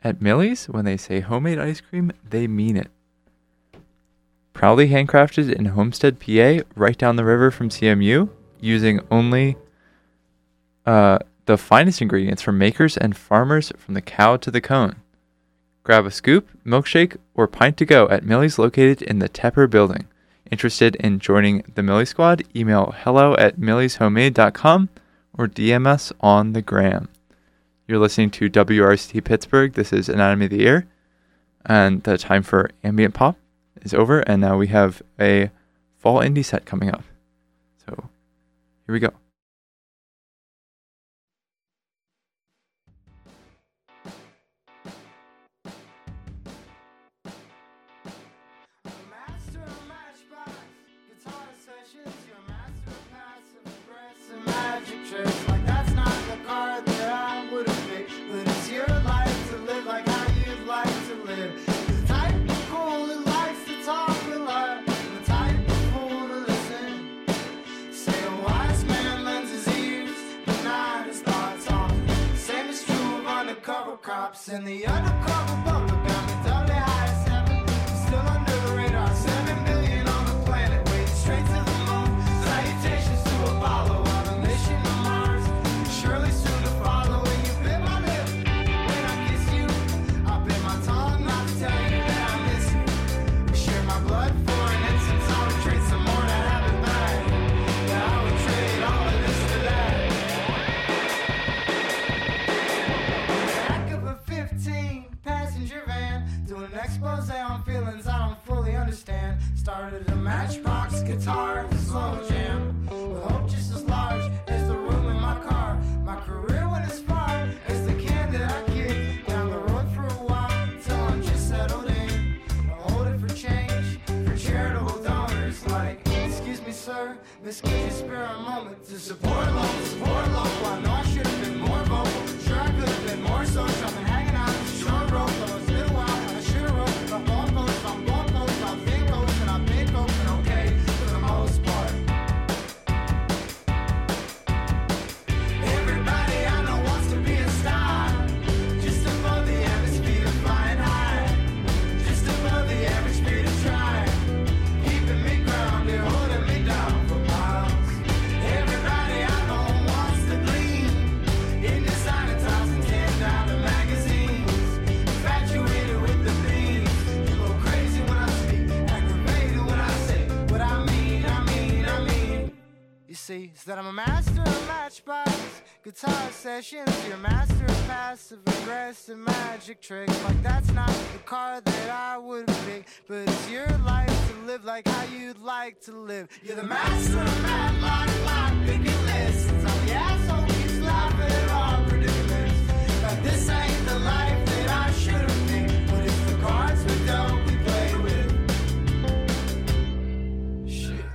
At Millie's, when they say homemade ice cream, they mean it. Proudly handcrafted in Homestead, PA, right down the river from CMU, using only the finest ingredients from makers and farmers from the cow to the cone. Grab a scoop, milkshake, or pint to go at Millie's located in the Tepper building. Interested in joining the Millie Squad? Email hello@millieshomemade.com or DM us on the gram. You're listening to WRCT Pittsburgh. This is Anatomy of the Ear. And the time for ambient pop is over. And now we have a fall indie set coming up. So here we go. Crops in the undercover bubble got me totally high as heaven. Still under the radar, 7 billion on the planet, waiting straight to the moon. Salutations to Apollo on a mission to Mars. Surely soon to follow. When you bit my lip, when I kiss you, I bit my tongue not to tell you that I miss you. We share my blood for an instance. I would trade some more to have it back. Yeah, I would trade all of this to that. 15-passenger van, doing an expose on feelings I don't fully understand. Started a matchbox guitar, slow jam, with hope just as large as the room in my car. My career went as far as the can that I kicked down the road for a while, till I'm just settled in. I'll hold it for change, for charitable donors like, excuse me sir, miss, could you spare a moment to support local, support local. I know I should have been more vocal, sure I could have been more social. I've been hanging out in the short rope, though it's been a while. I should have wrote if I'm going post, I'm going post. I've been coaching, I've been coping okay for the most part. Everybody I know wants to be a star, just above the average speed of flying high, just above the average speed of trying, keeping me grounded, holding me down for miles. Everybody I know wants to gleam in designer tops and $10 magazines, infatuated with the themes. You go crazy when I speak, aggravated when I say what I mean. You see, it's that I'm a master of matchbox guitar sessions. You're a master of passive aggressive magic tricks. Like that's not the car that I would pick, but it's your life to live like how you'd like to live. You're the master of Matlock, lock, picking lists. Tell the asshole keeps laughing at our predicaments. Like this ain't the life that I should have picked, but it's the cards we don't we play with. Shit.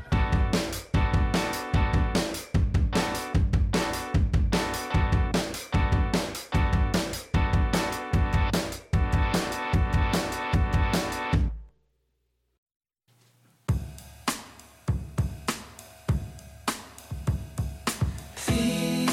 Feel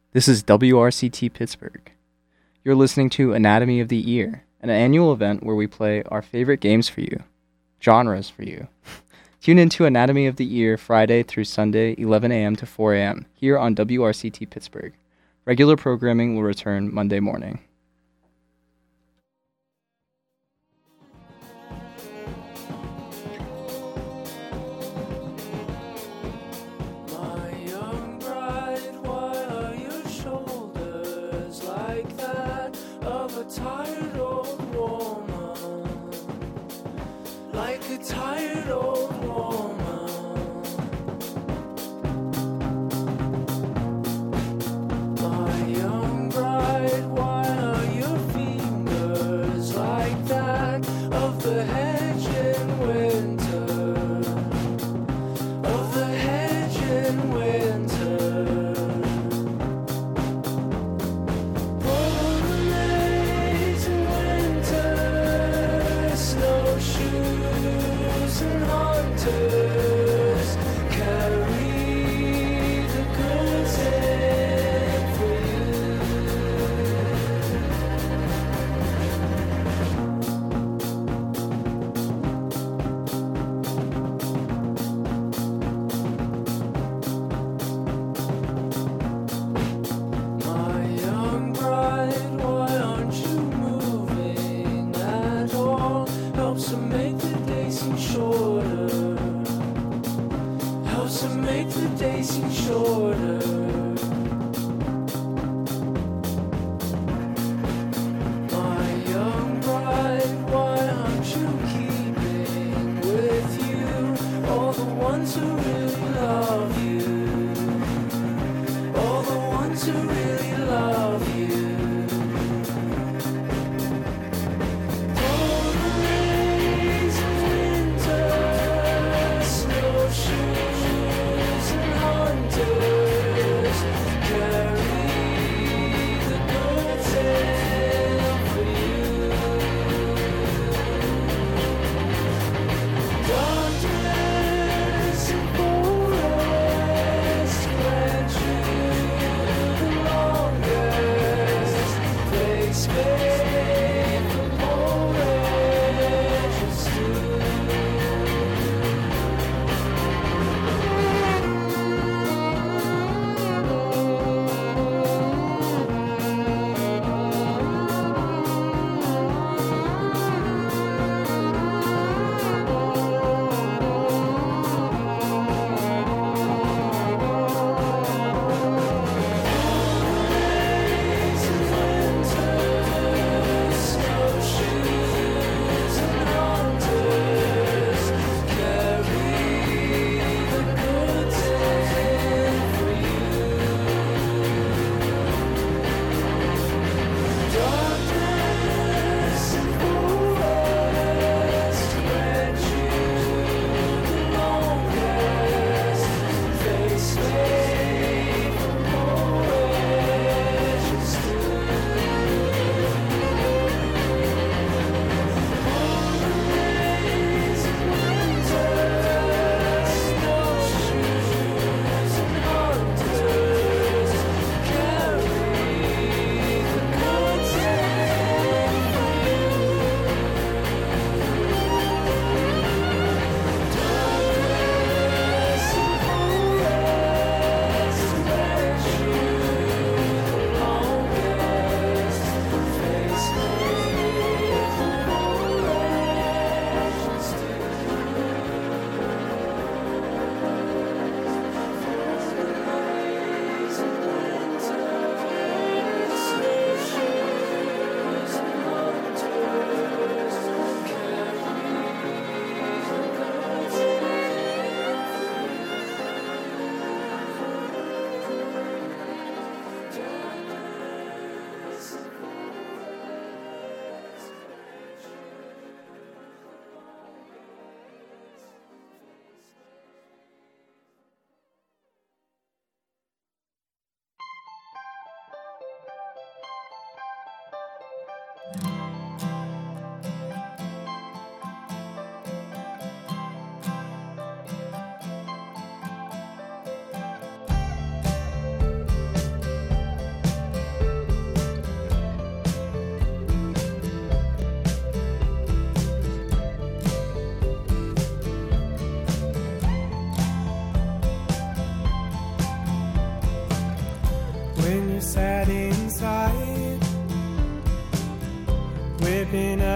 This is WRCT Pittsburgh. You're listening to Anatomy of the Ear, an annual event where we play our favorite games for you, genres for you. Tune into Anatomy of the Ear Friday through Sunday, 11 a.m. to 4 a.m. here on WRCT Pittsburgh. Regular programming will return Monday morning. Tired old woman, like a tired old woman. My young bride, why are your fingers like that of the hedge in winter, of the hedge in winter?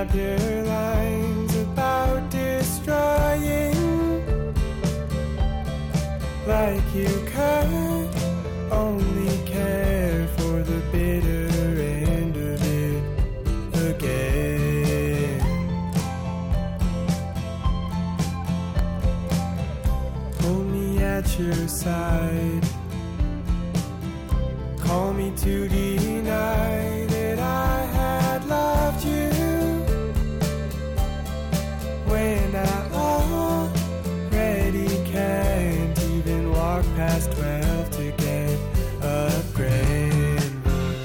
chapter lines about destroying, like you could only care for the bitter end of it again. Hold me at your side, call me to deny that I had loved you when I already can't even walk past 12 to get a grand room.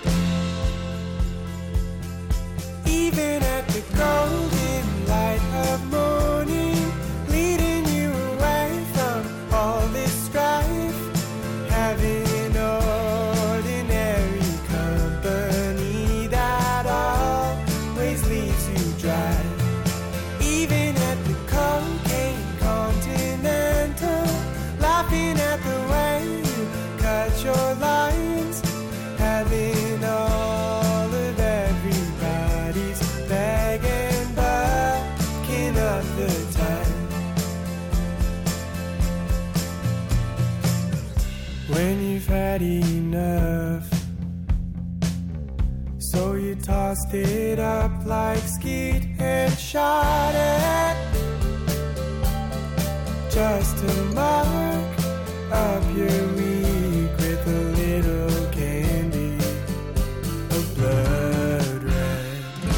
Even at the golden light of morning, leading you away from all this strife, having ordinary company that always leaves you dry. Even at the cocaine continental, laughing at the way you cut your lines, having all of everybody's bag and bucking up the time. When you've had enough, so you tossed it up like skeet and shot it, just to mark up your week with a little candy of blood red.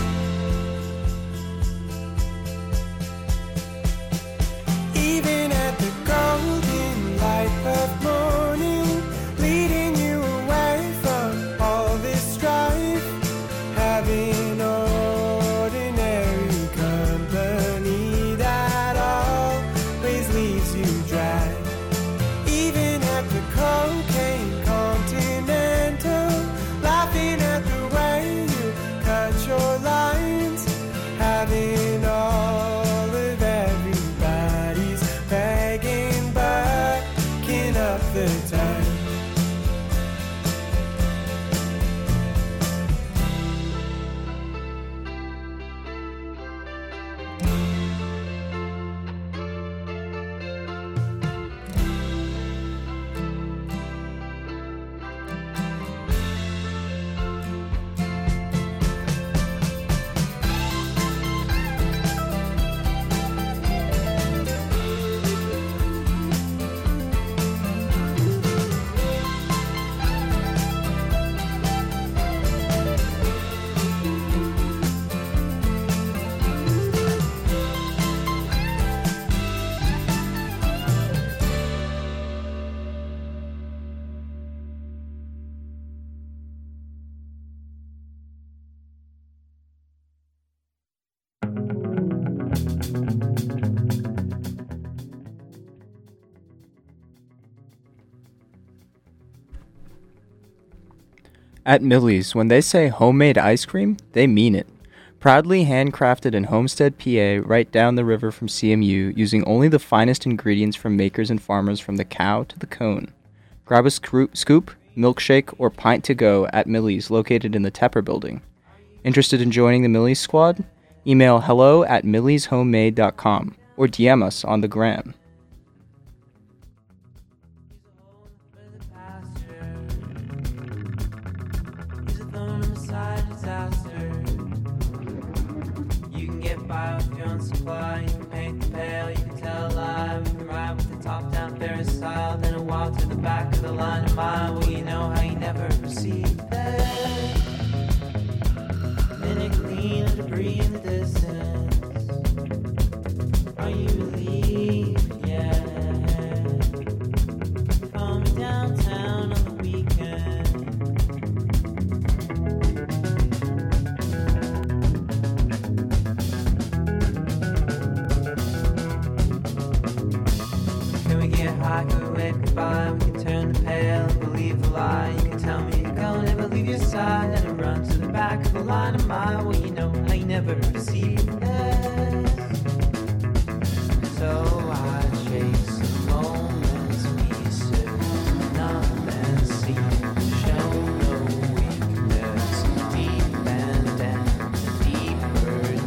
Even at the golden light of morning, leading you away from all this strife, having ordinary company that always leaves you dry. Even at the cocaine continental, laughing at the way you cut your lines, having all of everybody's begging, bucking up the time. At Millie's, when they say homemade ice cream, they mean it. Proudly handcrafted in Homestead, PA, right down the river from CMU, using only the finest ingredients from makers and farmers from the cow to the cone. Grab a scoop, milkshake, or pint to go at Millie's, located in the Tepper building. Interested in joining the Millie's squad? Email hello@millieshomemade.com or DM us on the gram. You can get by with your own supply. You can paint the pale, you can tell a lie. We can ride with the top down Ferris style, then a walk to the back of the line of mile. Well, you know how you never perceive that. Minute clean of debris in the distance. Are you relieved? Yeah. Come downtown on the weekend. Can we get high? Can we wave goodbye? We can turn the pale and believe the lie. You can tell me to go, never leave your side, and I run to the back of the line of mine. Well, you know I never perceived this. So I chase the moments we sit up and see. Show no weakness, deep and deeper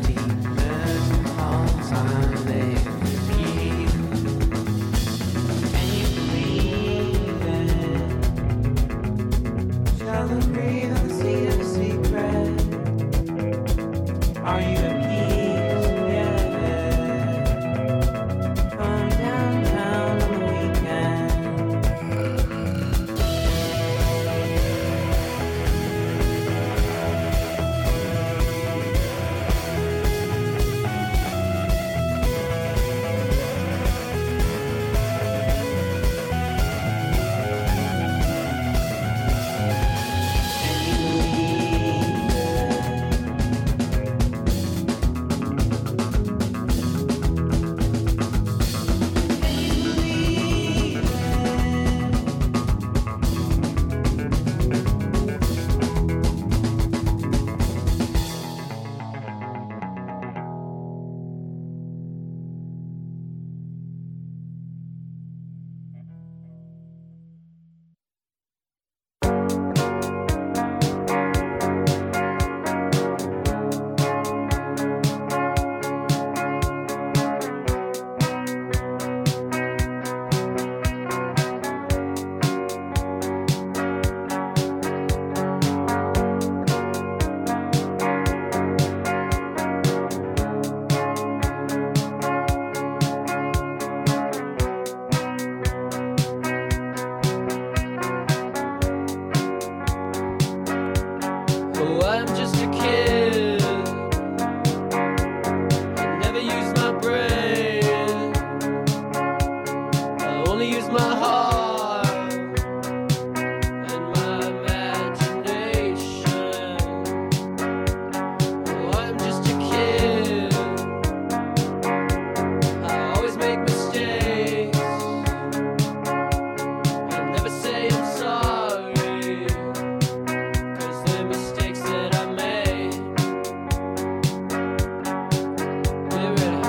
Oh, I'm just a kid. I never use my brain. I only use my heart and my imagination. Oh, I'm just a kid. I always make mistakes. I never say I'm sorry, 'cause they're mistakes that I made. Get ready.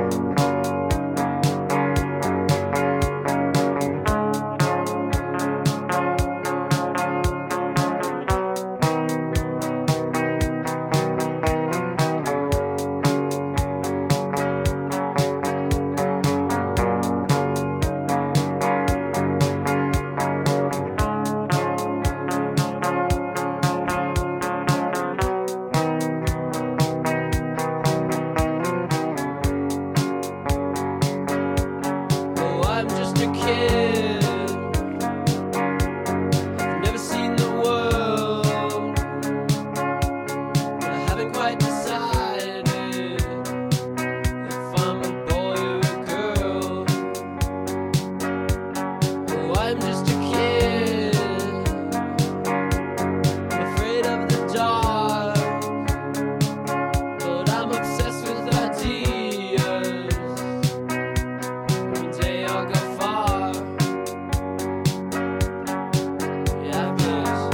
Oh, I'm just a kid. I've never seen the world. I haven't quite decided if I'm a boy or a girl. Oh, I'm just a kid. I'm afraid of the dark, but I'm obsessed with ideas. One day I'll go far. Yeah, please.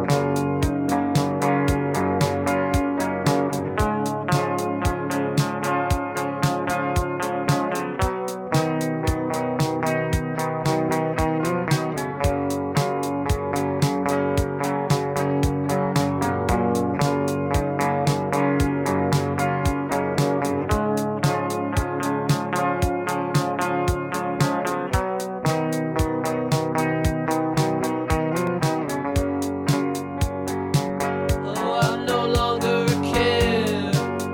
Oh, I'm no longer a kid,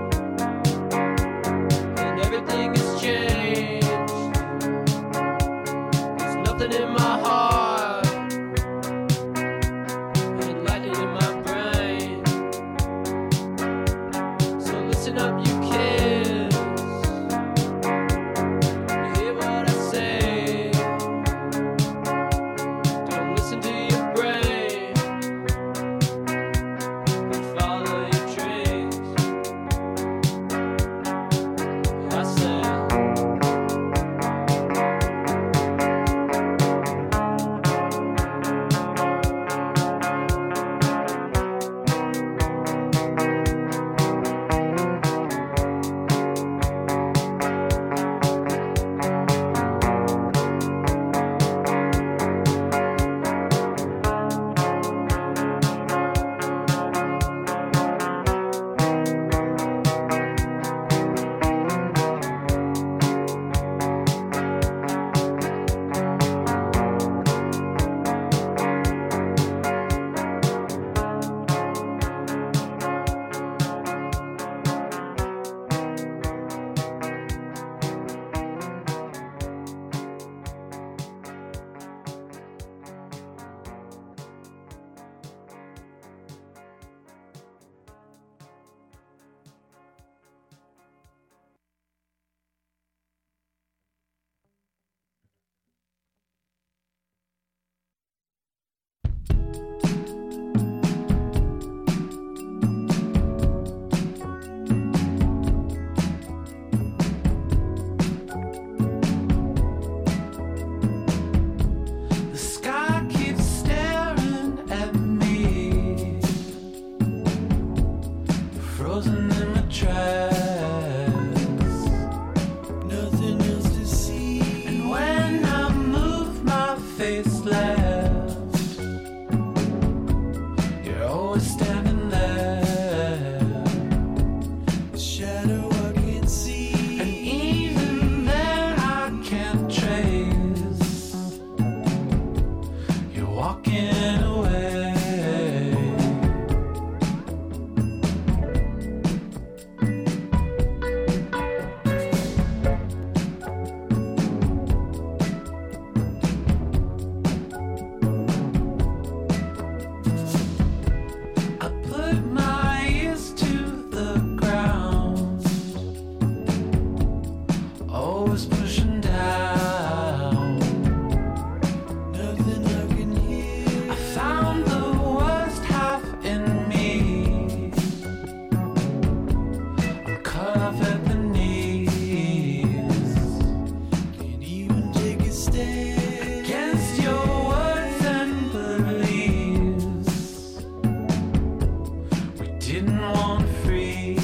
and everything has changed. There's nothing in my heart, and lightning in my brain. So listen up, you kids. You hear what I say? Don't listen to your brain. Follow your dreams. I said, The sky keeps staring at me, frozen in my tracks. Nothing else to see. And when I move my face left, you're always standing there. A shadow I can't see, and even then I can't trace. You're walking away. didn't want to freeze.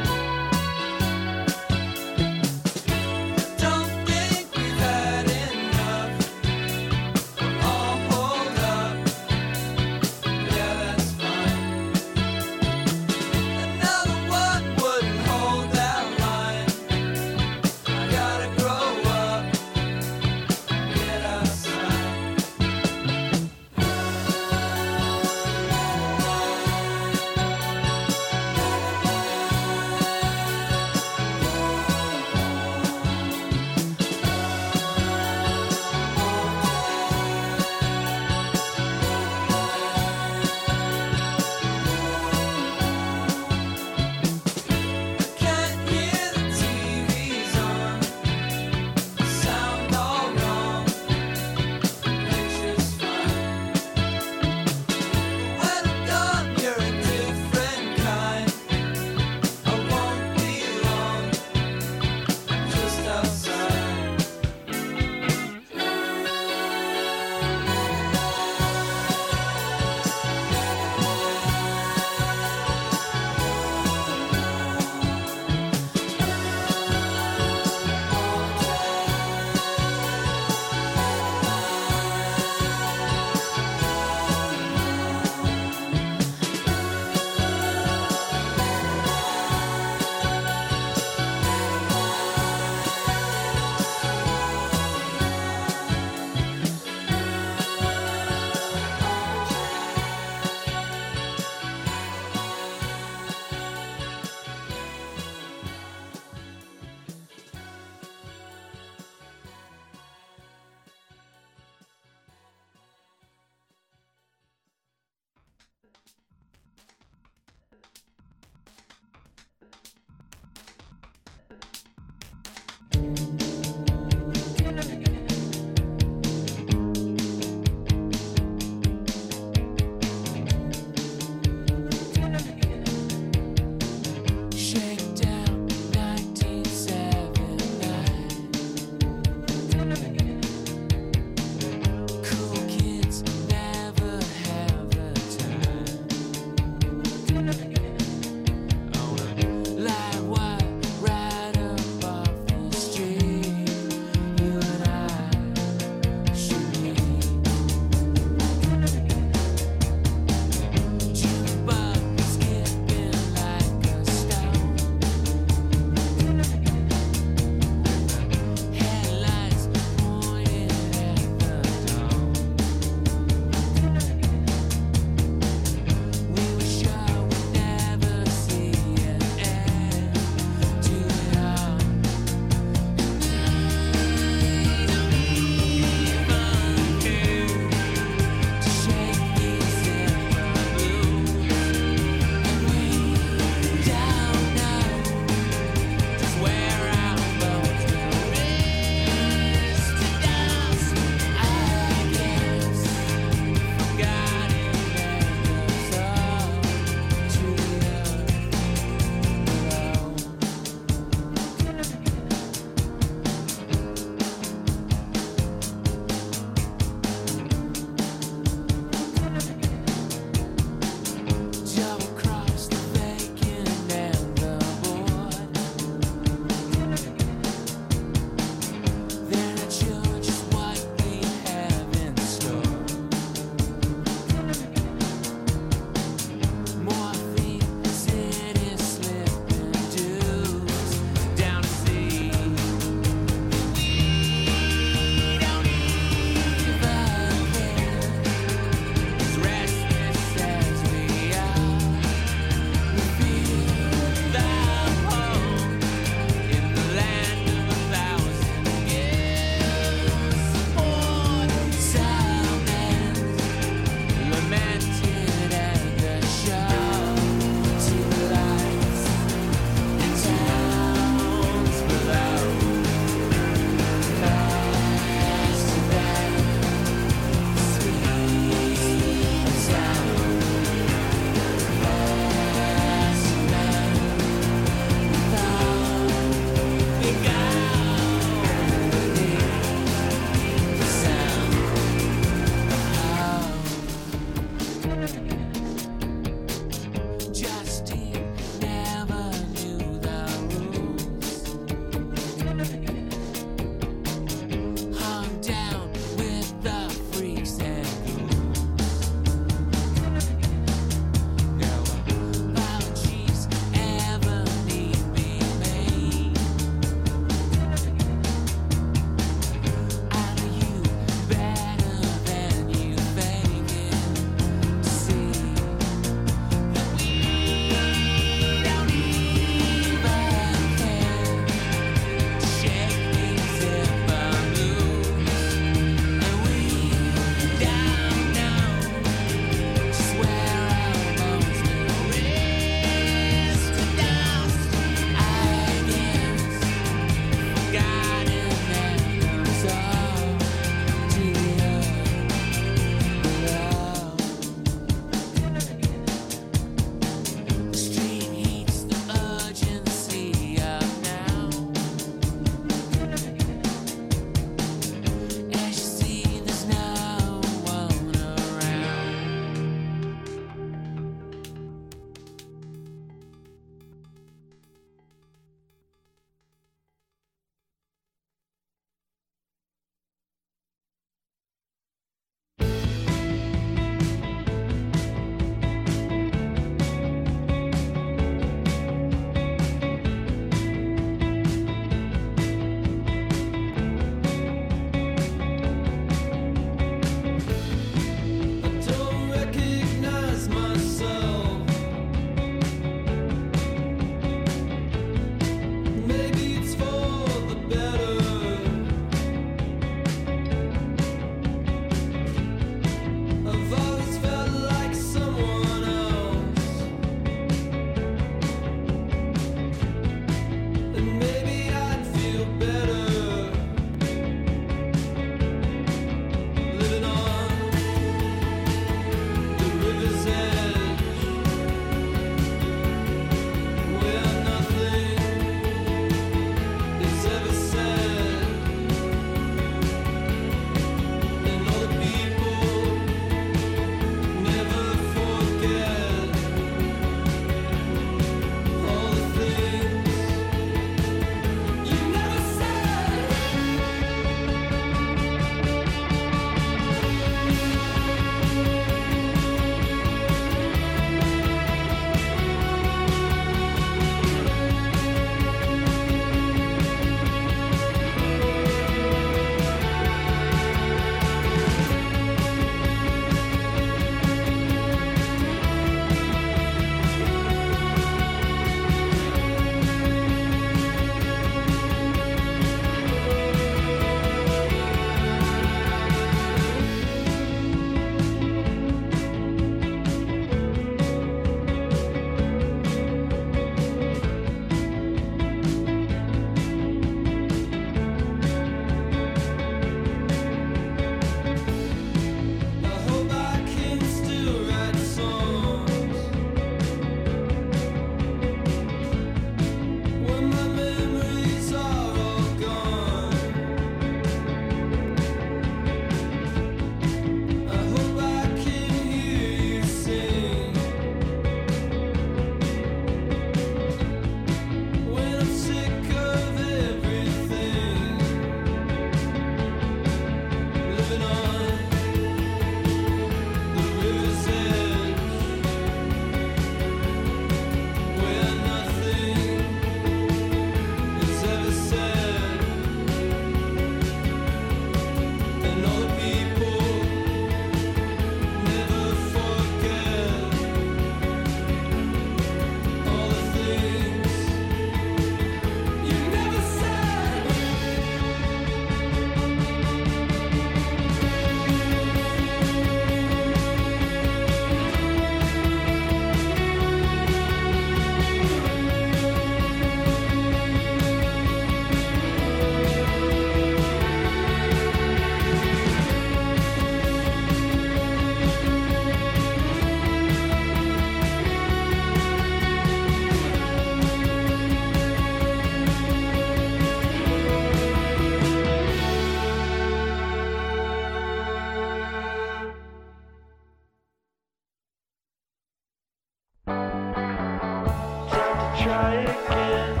try again.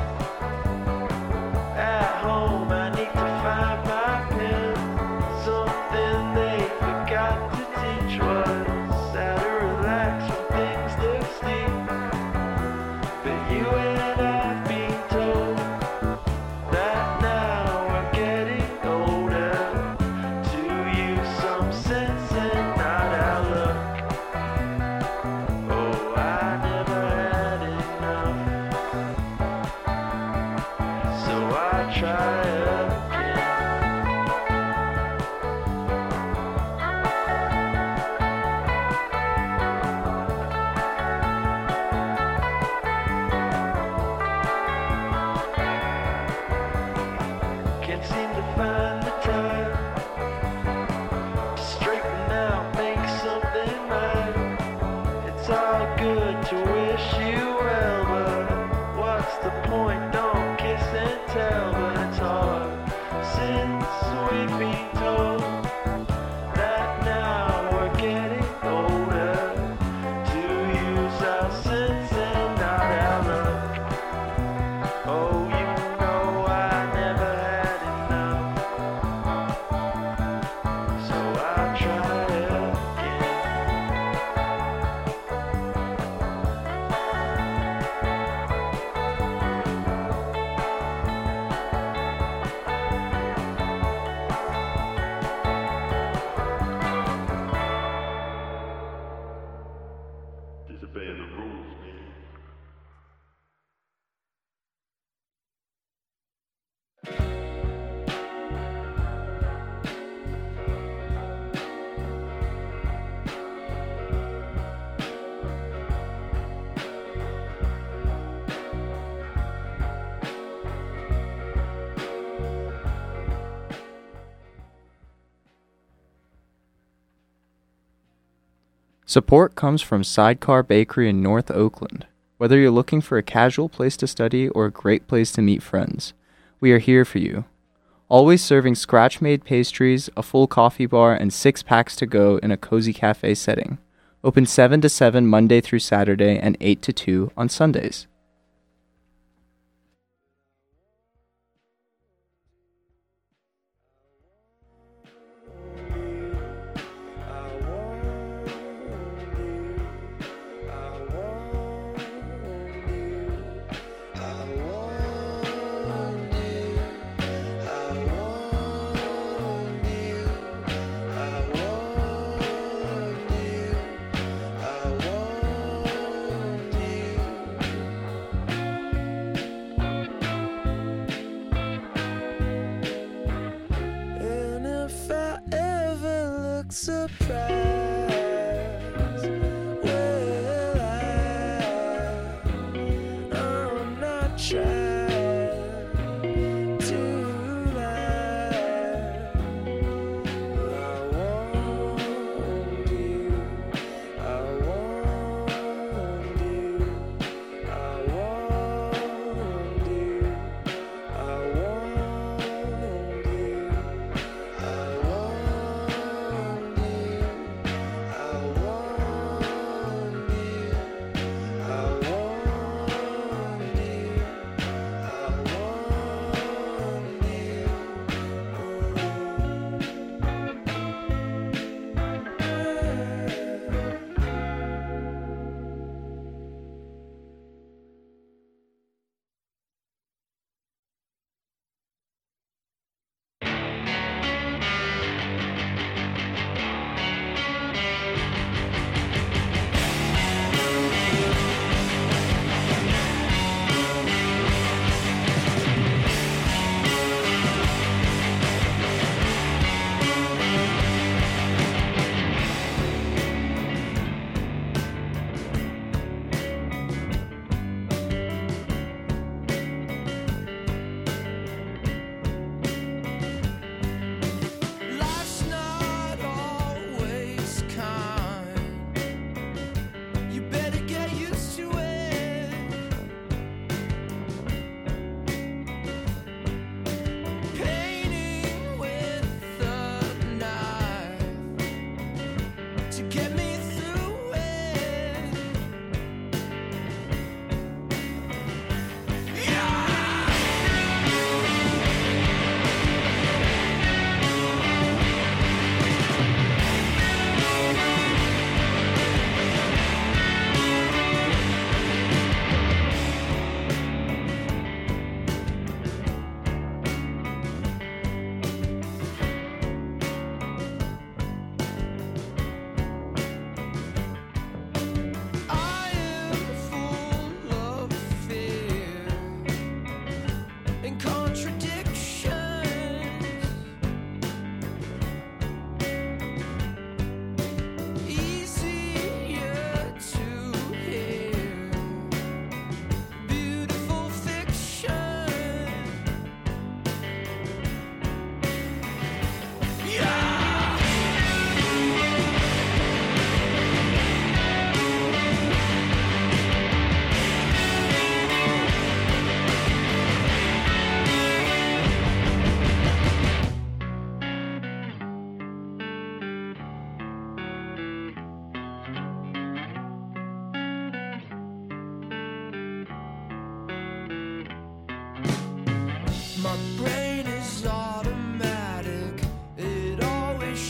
At home, I need to find my pen. Something they forgot to teach was how to relax when things look steep. But you and I've been told that now we're getting older. To use some sense and not our luck. Oh, I never had enough, so I try again. Can't seem to find the time to straighten out, make something right. It's all good to wish you well, but what's the point? Don't kiss and tell, but it's hard since we've been told that now we're getting older. To use our sense and not our luck. Oh, you know I never had enough, so I try again. Disobeying the rules, man. Support comes from Sidecar Bakery in North Oakland. Whether you're looking for a casual place to study or a great place to meet friends, we are here for you. Always serving scratch-made pastries, a full coffee bar, and 6 packs to go in a cozy cafe setting. Open 7 to 7 Monday through Saturday and 8 to 2 on Sundays.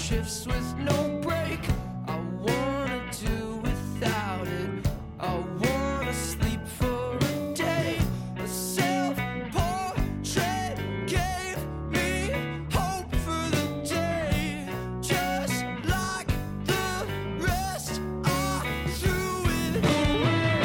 shifts with no break. I wanna do without it. I wanna sleep for a day. A self-portrait gave me hope for the day. Just like the rest, I threw it away.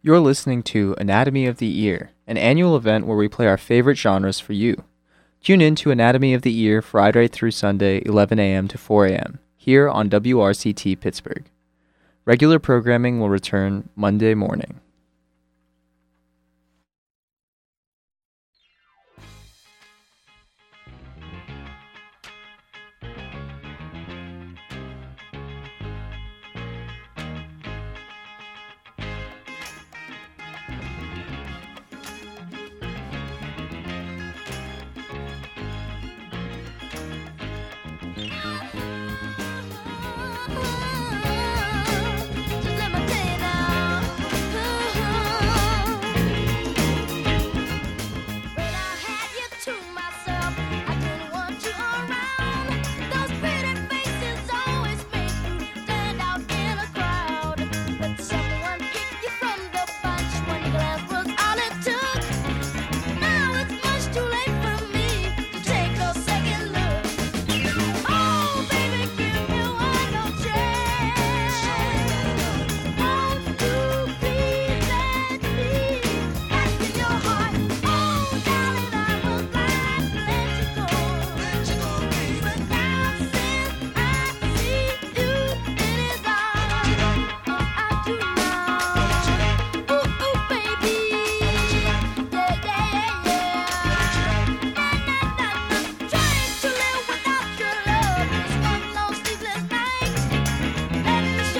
You're listening to Anatomy of the Ear, an annual event where we play our favorite genres for you. Tune in to Anatomy of the Ear Friday through Sunday, 11 a.m. to 4 a.m., here on WRCT Pittsburgh. Regular programming will return Monday morning.